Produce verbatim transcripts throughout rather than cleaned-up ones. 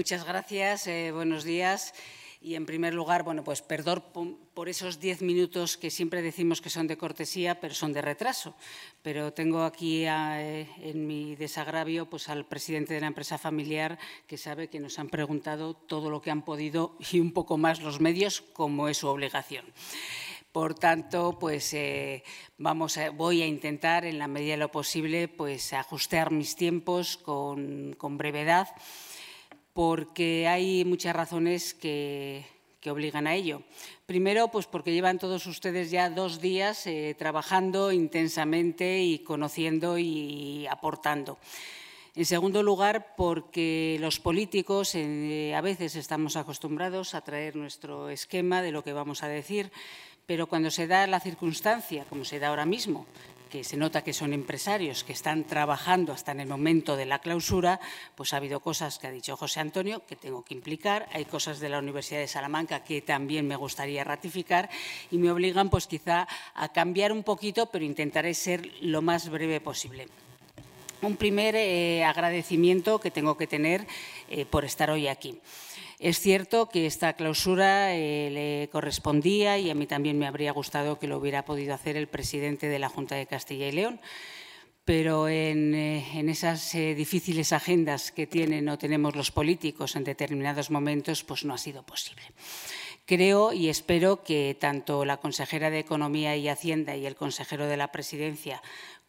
muchas gracias, eh, buenos días. Y, en primer lugar, bueno, pues perdón por esos diez minutos que siempre decimos que son de cortesía, pero son de retraso. Pero tengo aquí a, eh, en mi desagravio pues, al presidente de la empresa familiar, que sabe que nos han preguntado todo lo que han podido y un poco más los medios, como es su obligación. Por tanto, pues eh, vamos a, voy a intentar, en la medida de lo posible, pues ajustar mis tiempos con, con brevedad, porque hay muchas razones que, que obligan a ello. Primero, pues porque llevan todos ustedes ya dos días eh, trabajando intensamente y conociendo y aportando. En segundo lugar, porque los políticos eh, a veces estamos acostumbrados a traer nuestro esquema de lo que vamos a decir, pero cuando se da la circunstancia, como se da ahora mismo, que se nota que son empresarios que están trabajando hasta en el momento de la clausura, pues ha habido cosas que ha dicho José Antonio que tengo que implicar, hay cosas de la Universidad de Salamanca que también me gustaría ratificar y me obligan pues quizá a cambiar un poquito, pero intentaré ser lo más breve posible. Un primer eh, agradecimiento que tengo que tener eh, por estar hoy aquí. Es cierto que esta clausura eh, le correspondía y a mí también me habría gustado que lo hubiera podido hacer el presidente de la Junta de Castilla y León, pero en, eh, en esas eh, difíciles agendas que tienen o tenemos los políticos en determinados momentos, pues no ha sido posible. Creo y espero que tanto la consejera de Economía y Hacienda y el consejero de la Presidencia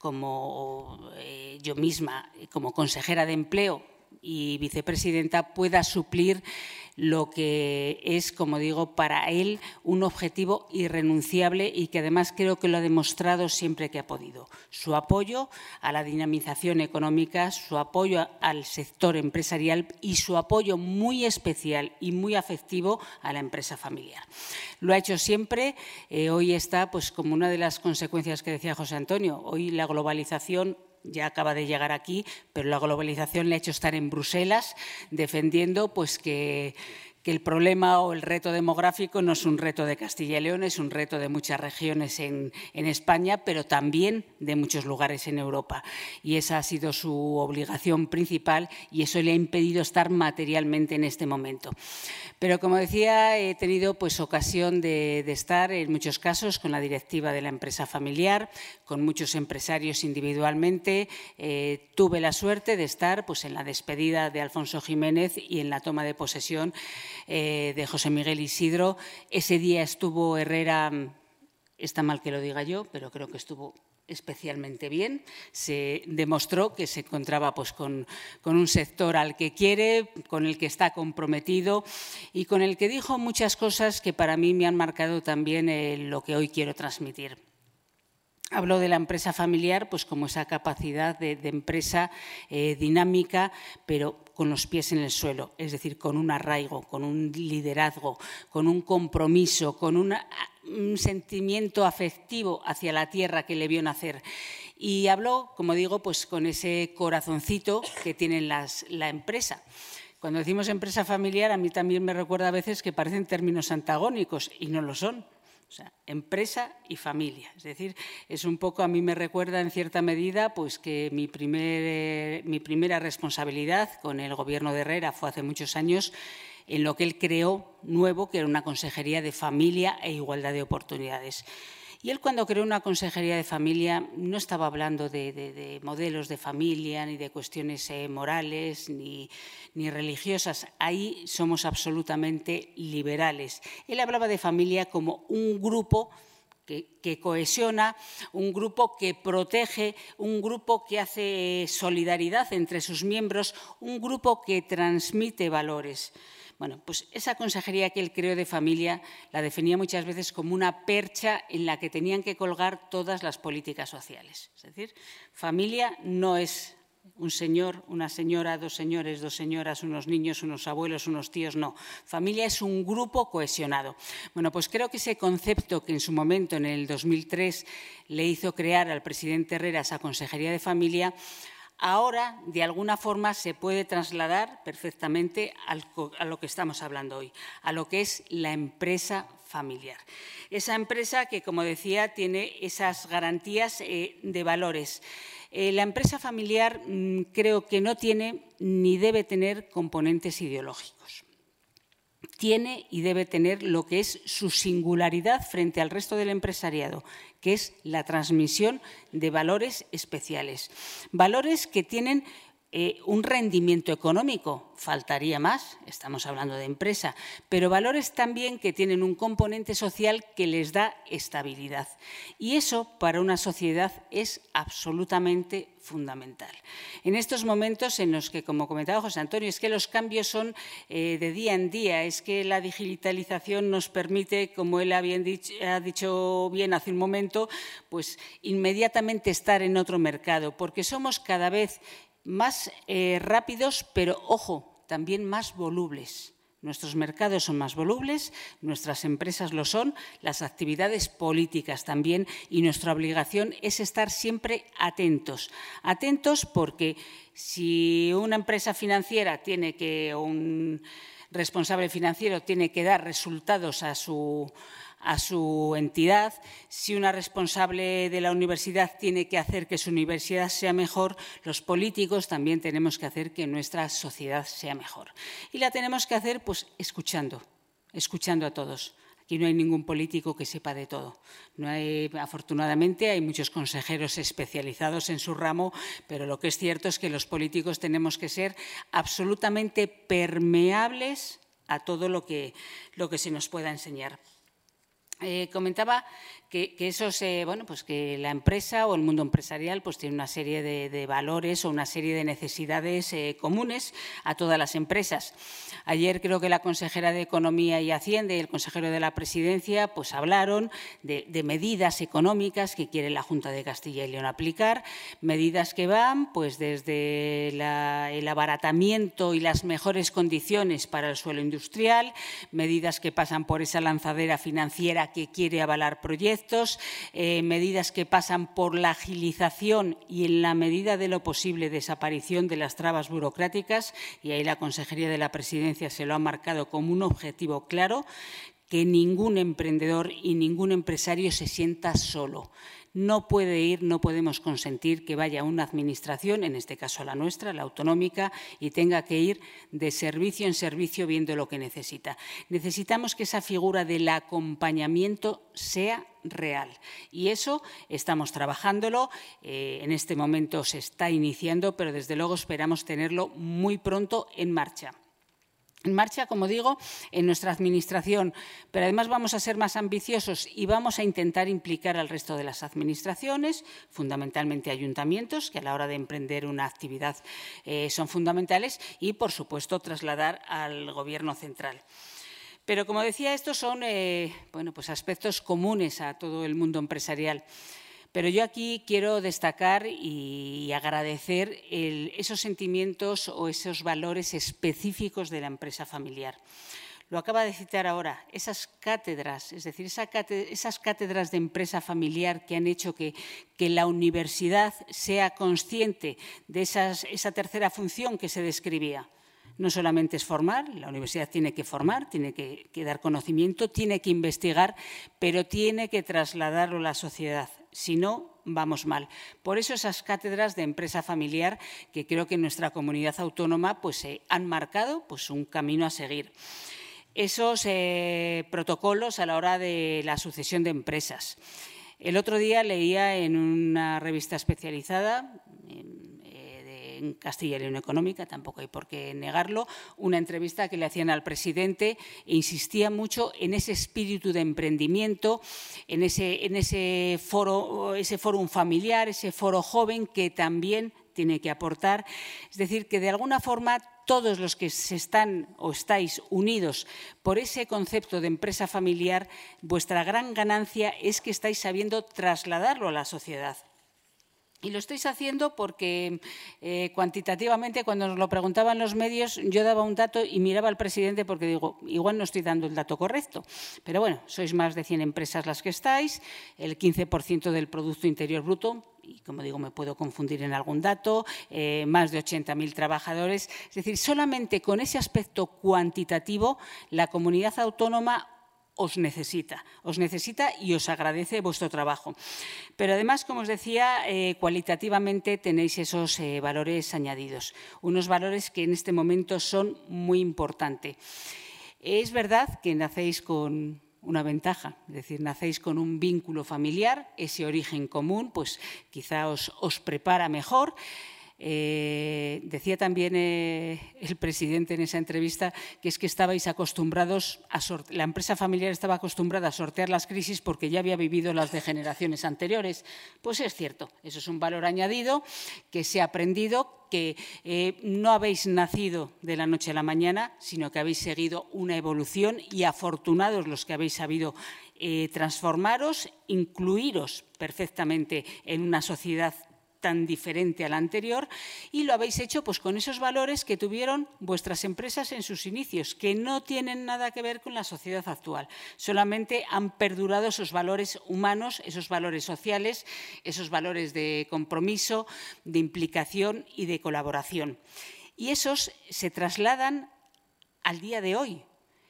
como eh, yo misma, como consejera de Empleo y vicepresidenta, pueda suplir lo que es, como digo, para él un objetivo irrenunciable y que además creo que lo ha demostrado siempre que ha podido. Su apoyo a la dinamización económica, su apoyo al sector empresarial y su apoyo muy especial y muy afectivo a la empresa familiar. Lo ha hecho siempre, eh, hoy está pues como una de las consecuencias que decía José Antonio, hoy la globalización ya acaba de llegar aquí, pero la globalización le ha hecho estar en Bruselas defendiendo pues, que, que el problema o el reto demográfico no es un reto de Castilla y León, es un reto de muchas regiones en, en España, pero también de muchos lugares en Europa. Y esa ha sido su obligación principal y eso le ha impedido estar materialmente en este momento. Pero, como decía, he tenido pues, ocasión de, de estar en muchos casos con la directiva de la empresa familiar, con muchos empresarios individualmente. Eh, tuve la suerte de estar pues, en la despedida de Alfonso Jiménez y en la toma de posesión eh, de José Miguel Isidro. Ese día estuvo Herrera, está mal que lo diga yo, pero creo que estuvo especialmente bien. Se demostró que se encontraba pues, con, con un sector al que quiere, con el que está comprometido y con el que dijo muchas cosas que para mí me han marcado también eh, lo que hoy quiero transmitir. Hablo de la empresa familiar pues, como esa capacidad de, de empresa eh, dinámica, pero con los pies en el suelo, es decir, con un arraigo, con un liderazgo, con un compromiso, con una, un sentimiento afectivo hacia la tierra que le vio nacer. Y habló, como digo, pues, con ese corazoncito que tiene las, la empresa. Cuando decimos empresa familiar, a mí también me recuerda a veces que parecen términos antagónicos y no lo son. O sea, empresa y familia. Es decir, es un poco, a mí me recuerda en cierta medida pues que mi, primer, eh, mi primera responsabilidad con el Gobierno de Herrera fue hace muchos años en lo que él creó nuevo, que era una consejería de familia e igualdad de oportunidades. Y él, cuando creó una consejería de familia, no estaba hablando de, de, de modelos de familia, ni de cuestiones eh, morales, ni, ni religiosas. Ahí somos absolutamente liberales. Él hablaba de familia como un grupo que, que cohesiona, un grupo que protege, un grupo que hace solidaridad entre sus miembros, un grupo que transmite valores. Bueno, pues esa consejería que él creó de familia la definía muchas veces como una percha en la que tenían que colgar todas las políticas sociales. Es decir, familia no es un señor, una señora, dos señores, dos señoras, unos niños, unos abuelos, unos tíos, no. Familia es un grupo cohesionado. Bueno, pues creo que ese concepto que en su momento, en el dos mil tres, le hizo crear al presidente Herrera esa consejería de familia, ahora, de alguna forma, se puede trasladar perfectamente al, a lo que estamos hablando hoy, a lo que es la empresa familiar. Esa empresa que, como decía, tiene esas garantías eh, de valores. Eh, la empresa familiar mmm, creo que no tiene ni debe tener componentes ideológicos. Tiene y debe tener lo que es su singularidad frente al resto del empresariado, que es la transmisión de valores especiales. Valores que tienen eh, un rendimiento económico, faltaría más, estamos hablando de empresa, pero valores también que tienen un componente social que les da estabilidad. Y eso para una sociedad es absolutamente fundamental. En estos momentos en los que, como comentaba José Antonio, es que los cambios son eh, de día en día, es que la digitalización nos permite, como él ha, bien dicho, ha dicho bien hace un momento, pues inmediatamente estar en otro mercado, porque somos cada vez más eh, rápidos, pero, ojo, también más volubles. Nuestros mercados son más volubles, nuestras empresas lo son, las actividades políticas también, y nuestra obligación es estar siempre atentos. Atentos porque si una empresa financiera tiene que, o un responsable financiero tiene que dar resultados a su a su entidad, si una responsable de la universidad tiene que hacer que su universidad sea mejor, los políticos también tenemos que hacer que nuestra sociedad sea mejor. Y la tenemos que hacer pues escuchando, escuchando a todos. Aquí no hay ningún político que sepa de todo. No hay, afortunadamente hay muchos consejeros especializados en su ramo, pero lo que es cierto es que los políticos tenemos que ser absolutamente permeables a todo lo que, lo que se nos pueda enseñar. Eh, comentaba que, que, esos, eh, bueno, pues que la empresa o el mundo empresarial pues tiene una serie de, de valores o una serie de necesidades eh, comunes a todas las empresas. Ayer creo que la consejera de Economía y Hacienda y el consejero de la Presidencia pues hablaron de, de medidas económicas que quiere la Junta de Castilla y León aplicar, medidas que van pues desde la, el abaratamiento y las mejores condiciones para el suelo industrial, medidas que pasan por esa lanzadera financiera que quiere avalar proyectos, eh, medidas que pasan por la agilización y, en la medida de lo posible, desaparición de las trabas burocráticas, y ahí la Consejería de la Presidencia se lo ha marcado como un objetivo claro, que ningún emprendedor y ningún empresario se sienta solo. No puede ir, no podemos consentir que vaya una administración, en este caso la nuestra, la autonómica, y tenga que ir de servicio en servicio viendo lo que necesita. Necesitamos que esa figura del acompañamiento sea real, y eso estamos trabajándolo. Eh, en este momento se está iniciando, pero desde luego esperamos tenerlo muy pronto en marcha. En marcha, como digo, en nuestra administración, pero además vamos a ser más ambiciosos y vamos a intentar implicar al resto de las administraciones, fundamentalmente ayuntamientos, que a la hora de emprender una actividad eh, son fundamentales, y, por supuesto, trasladar al Gobierno central. Pero, como decía, estos son eh, bueno, pues aspectos comunes a todo el mundo empresarial. Pero yo aquí quiero destacar y agradecer el, esos sentimientos o esos valores específicos de la empresa familiar. Lo acaba de citar ahora, esas cátedras, es decir, esa cátedra, esas cátedras de empresa familiar que han hecho que, que la universidad sea consciente de esas, esa tercera función que se describía. No solamente es formar, la universidad tiene que formar, tiene que, que dar conocimiento, tiene que investigar, pero tiene que trasladarlo a la sociedad. Si no, vamos mal. Por eso esas cátedras de empresa familiar que creo que en nuestra comunidad autónoma pues, eh, han marcado pues, un camino a seguir. Esos eh, protocolos a la hora de la sucesión de empresas. El otro día leía en una revista especializada, en, en Castilla y León Económica, tampoco hay por qué negarlo, una entrevista que le hacían al presidente e insistía mucho en ese espíritu de emprendimiento, en ese, en ese foro, ese fórum familiar, ese foro joven que también tiene que aportar. Es decir, que de alguna forma todos los que se están o estáis unidos por ese concepto de empresa familiar, vuestra gran ganancia es que estáis sabiendo trasladarlo a la sociedad. Y lo estáis haciendo porque eh, cuantitativamente, cuando nos lo preguntaban los medios, yo daba un dato y miraba al presidente porque digo, igual no estoy dando el dato correcto. Pero bueno, sois más de cien empresas las que estáis, el quince por ciento del Producto Interior Bruto, y como digo, me puedo confundir en algún dato, eh, más de ochenta mil trabajadores. Es decir, solamente con ese aspecto cuantitativo, la comunidad autónoma os necesita, os necesita y os agradece vuestro trabajo. Pero además, como os decía, eh, cualitativamente tenéis esos eh, valores añadidos, unos valores que en este momento son muy importantes. Es verdad que nacéis con una ventaja, es decir, nacéis con un vínculo familiar, ese origen común, pues quizá os, os prepara mejor. Eh, decía también eh, el presidente en esa entrevista que es que estabais acostumbrados a sortear, la empresa familiar estaba acostumbrada a sortear las crisis porque ya había vivido las de generaciones anteriores. Pues es cierto, eso es un valor añadido que se ha aprendido, que eh, no habéis nacido de la noche a la mañana, sino que habéis seguido una evolución y afortunados los que habéis sabido eh, transformaros, incluiros perfectamente en una sociedad tan diferente a la anterior, y lo habéis hecho pues con esos valores que tuvieron vuestras empresas en sus inicios, que no tienen nada que ver con la sociedad actual. Solamente han perdurado esos valores humanos, esos valores sociales, esos valores de compromiso, de implicación y de colaboración. Y esos se trasladan al día de hoy.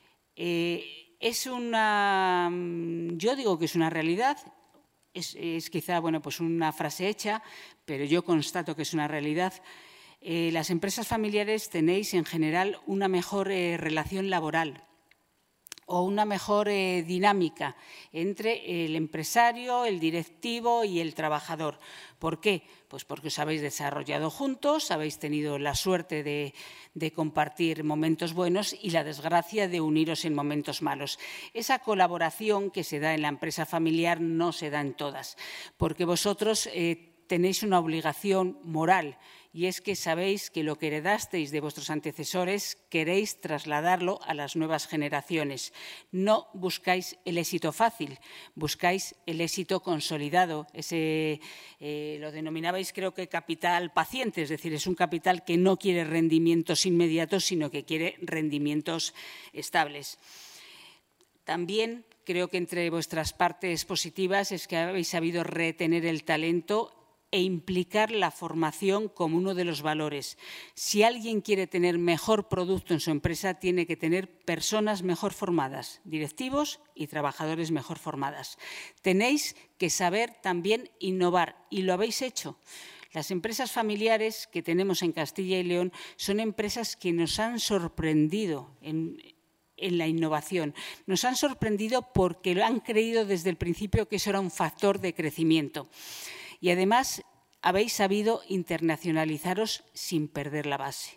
Eh, es una, yo digo que es una realidad. Es, es quizá bueno, pues una frase hecha, pero yo constato que es una realidad. Eh, las empresas familiares tenéis en general una mejor eh, relación laboral o una mejor eh, dinámica entre el empresario, el directivo y el trabajador. ¿Por qué? Pues porque os habéis desarrollado juntos, habéis tenido la suerte de, de compartir momentos buenos y la desgracia de uniros en momentos malos. Esa colaboración que se da en la empresa familiar no se da en todas, porque vosotros eh, tenéis una obligación moral, y es que sabéis que lo que heredasteis de vuestros antecesores queréis trasladarlo a las nuevas generaciones. No buscáis el éxito fácil, buscáis el éxito consolidado. Ese, eh, lo denominabais, creo que, capital paciente, es decir, es un capital que no quiere rendimientos inmediatos, sino que quiere rendimientos estables. También creo que entre vuestras partes positivas es que habéis sabido retener el talento e implicar la formación como uno de los valores. Si alguien quiere tener mejor producto en su empresa, tiene que tener personas mejor formadas, directivos y trabajadores mejor formadas. Tenéis que saber también innovar, y lo habéis hecho. Las empresas familiares que tenemos en Castilla y León son empresas que nos han sorprendido en, en la innovación. Nos han sorprendido porque han creído desde el principio que eso era un factor de crecimiento. Y además habéis sabido internacionalizaros sin perder la base.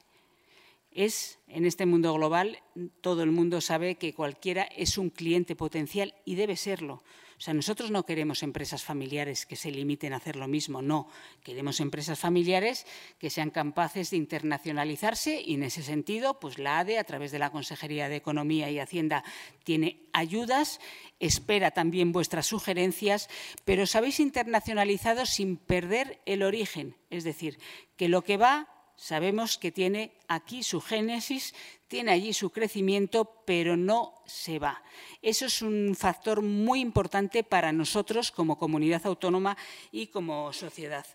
Es, en este mundo global, todo el mundo sabe que cualquiera es un cliente potencial y debe serlo. O sea, nosotros no queremos empresas familiares que se limiten a hacer lo mismo, no. Queremos empresas familiares que sean capaces de internacionalizarse, y en ese sentido, pues la A D E, a través de la Consejería de Economía y Hacienda, tiene ayudas, espera también vuestras sugerencias, pero os habéis internacionalizado sin perder el origen, es decir, que lo que va, sabemos que tiene aquí su génesis, tiene allí su crecimiento, pero no se va. Eso es un factor muy importante para nosotros como comunidad autónoma y como sociedad.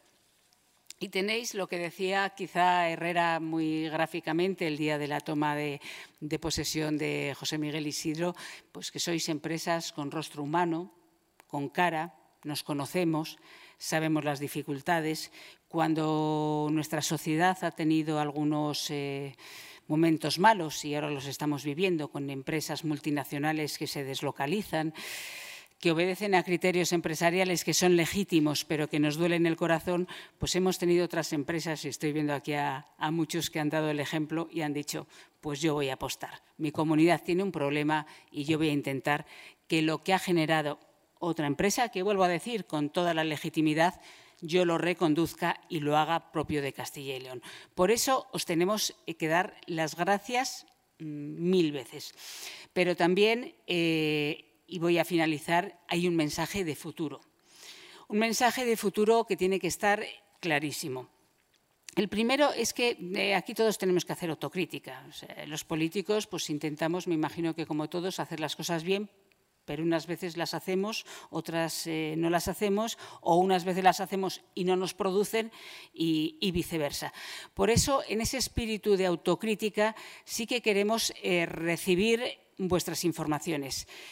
Y tenéis lo que decía quizá Herrera muy gráficamente el día de la toma de, de posesión de José Miguel Isidro, pues que sois empresas con rostro humano, con cara, nos conocemos, sabemos las dificultades. Cuando nuestra sociedad ha tenido algunos eh, momentos malos, y ahora los estamos viviendo con empresas multinacionales que se deslocalizan, que obedecen a criterios empresariales que son legítimos, pero que nos duelen el corazón, pues hemos tenido otras empresas, y estoy viendo aquí a, a muchos que han dado el ejemplo y han dicho, pues yo voy a apostar. Mi comunidad tiene un problema y yo voy a intentar que lo que ha generado otra empresa, que vuelvo a decir con toda la legitimidad, yo lo reconduzca y lo haga propio de Castilla y León. Por eso os tenemos que dar las gracias mmm, mil veces. Pero también, eh, y voy a finalizar, hay un mensaje de futuro. Un mensaje de futuro que tiene que estar clarísimo. El primero es que eh, aquí todos tenemos que hacer autocrítica. O sea, los políticos pues intentamos, me imagino que como todos, hacer las cosas bien, pero unas veces las hacemos, otras eh, no las hacemos, o unas veces las hacemos y no nos producen, y, y viceversa. Por eso, en ese espíritu de autocrítica, sí que queremos eh, recibir vuestras informaciones.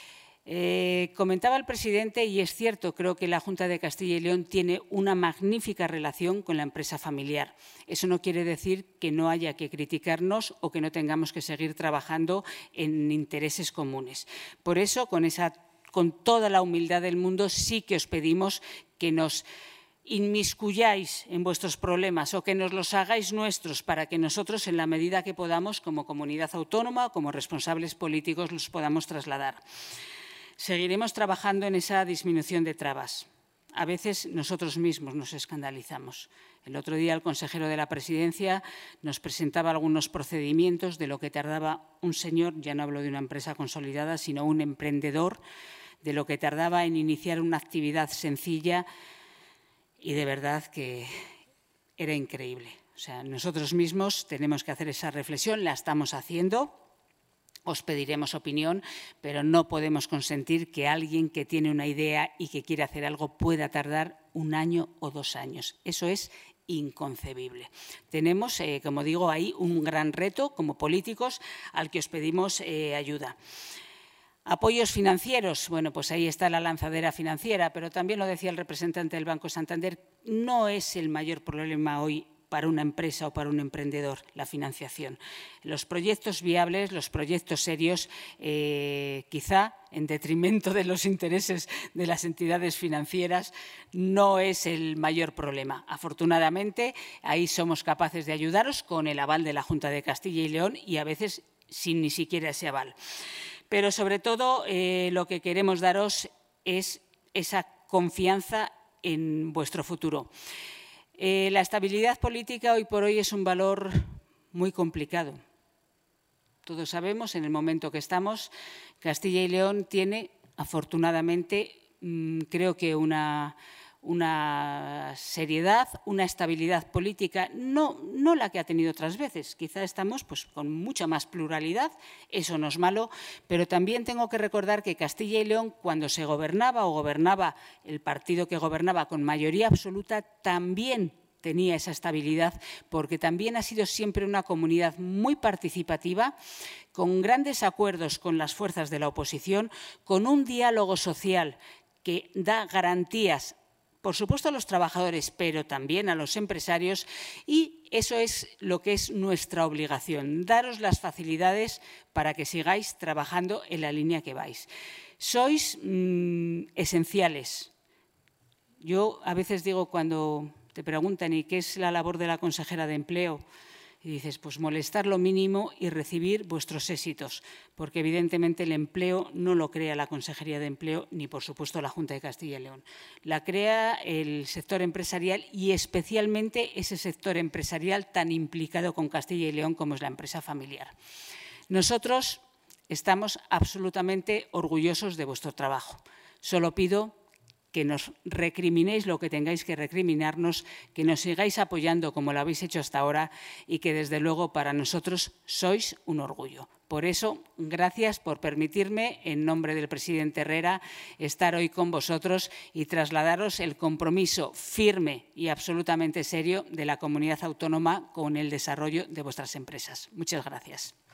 Eh, comentaba el presidente, y es cierto, creo que la Junta de Castilla y León tiene una magnífica relación con la empresa familiar. Eso no quiere decir que no haya que criticarnos o que no tengamos que seguir trabajando en intereses comunes. Por eso, con, esa, con toda la humildad del mundo, sí que os pedimos que nos inmiscuyáis en vuestros problemas o que nos los hagáis nuestros para que nosotros, en la medida que podamos, como comunidad autónoma o como responsables políticos, los podamos trasladar. Seguiremos trabajando en esa disminución de trabas. A veces nosotros mismos nos escandalizamos. El otro día el consejero de la Presidencia nos presentaba algunos procedimientos de lo que tardaba un señor, ya no hablo de una empresa consolidada, sino un emprendedor, de lo que tardaba en iniciar una actividad sencilla, y de verdad que era increíble. O sea, nosotros mismos tenemos que hacer esa reflexión, la estamos haciendo. Os pediremos opinión, pero no podemos consentir que alguien que tiene una idea y que quiere hacer algo pueda tardar un año o dos años. Eso es inconcebible. Tenemos, eh, como digo, ahí un gran reto como políticos al que os pedimos eh, ayuda. Apoyos financieros, bueno, pues ahí está la lanzadera financiera, pero también lo decía el representante del Banco Santander, no es el mayor problema hoy para una empresa o para un emprendedor, la financiación. Los proyectos viables, los proyectos serios, eh, quizá en detrimento de los intereses de las entidades financieras, no es el mayor problema. Afortunadamente, ahí somos capaces de ayudaros con el aval de la Junta de Castilla y León y a veces sin ni siquiera ese aval. Pero sobre todo eh, lo que queremos daros es esa confianza en vuestro futuro. Eh, la estabilidad política hoy por hoy es un valor muy complicado. Todos sabemos, en el momento que estamos, Castilla y León tiene, afortunadamente, mmm, creo que una, una seriedad, una estabilidad política, no, no la que ha tenido otras veces. Quizá estamos pues, con mucha más pluralidad, eso no es malo, pero también tengo que recordar que Castilla y León, cuando se gobernaba o gobernaba el partido que gobernaba con mayoría absoluta, también tenía esa estabilidad, porque también ha sido siempre una comunidad muy participativa, con grandes acuerdos con las fuerzas de la oposición, con un diálogo social que da garantías, por supuesto a los trabajadores, pero también a los empresarios, y eso es lo que es nuestra obligación, daros las facilidades para que sigáis trabajando en la línea que vais. Sois mmm, esenciales. Yo a veces digo cuando te preguntan ¿y qué es la labor de la consejera de Empleo? Y dices, pues molestar lo mínimo y recibir vuestros éxitos, porque evidentemente el empleo no lo crea la Consejería de Empleo ni, por supuesto, la Junta de Castilla y León. La crea el sector empresarial y especialmente ese sector empresarial tan implicado con Castilla y León como es la empresa familiar. Nosotros estamos absolutamente orgullosos de vuestro trabajo. Solo pido que nos recriminéis lo que tengáis que recriminarnos, que nos sigáis apoyando como lo habéis hecho hasta ahora y que, desde luego, para nosotros sois un orgullo. Por eso, gracias por permitirme, en nombre del presidente Herrera, estar hoy con vosotros y trasladaros el compromiso firme y absolutamente serio de la comunidad autónoma con el desarrollo de vuestras empresas. Muchas gracias.